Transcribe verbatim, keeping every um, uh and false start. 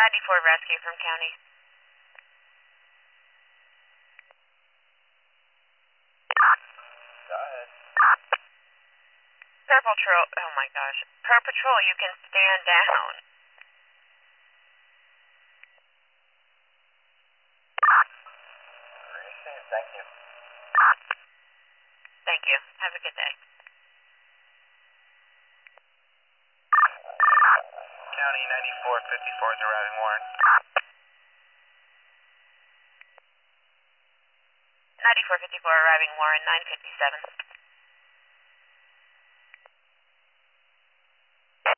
ninety-four rescue from county. Go ahead. Per patrol, oh my gosh. Per patrol, you can stand down. Received, thank you. Thank you. Have a good day. County ninety-four fifty-four is arriving, Warren. ninety-four fifty-four arriving, Warren, nine fifty-seven.